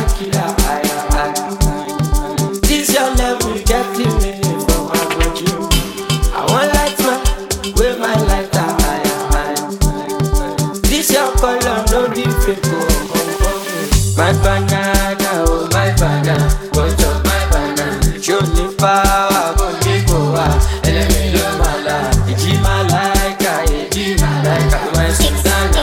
killer. This your level, get me from my body. I want light man, with my lighter. This your color, no be fake. My banana, oh my banana, what's up my banana? Show me power, go me go out. And let me do my life. It's my like, my Susanna.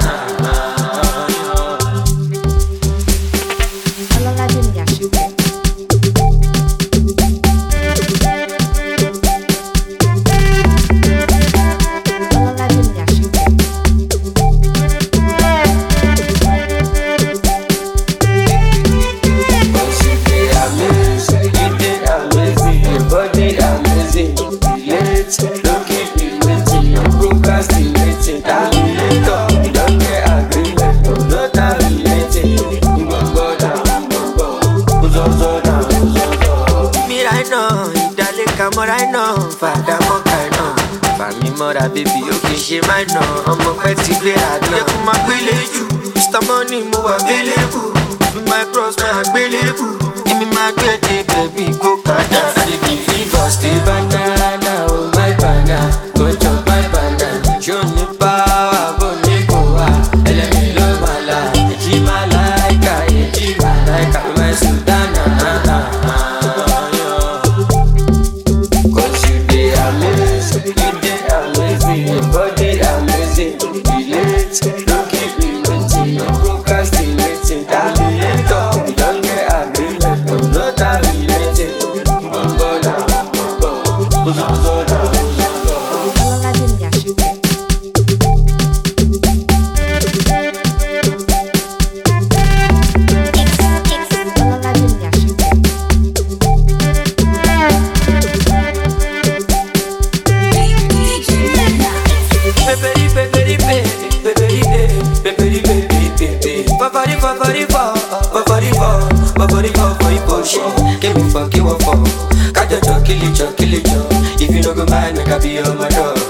Don't keep me waiting, no procrastinating. Terminator, you don't get agreement, no terminating. Me right now, ìdálé kamọ́ right now, fàdà mọ́kà náà. Fàmí mọ́ra bébí ó kì í ṣe máa nà. Ọmọ pẹ́ ti gbéra náà. Yẹ kó máa gbélé jù, Mr. Money mo wà available. Bí my cross máa gbélébù, èmi máa gbé dé bẹ̀bí kó kàdá. Baby fever stay banana, oh my banana, go chop my banana. Show me power, go me go out. Elemi lo mala, eji malaika, my Sultana. Cause you dey amazing, your body amazing. Relate, don't keep me waiting, no procrastinating. Terminator, you don't get agreement, no terminating. Give me fuck you up for. Kajo kill it, if you no go mind, make I be on my dog.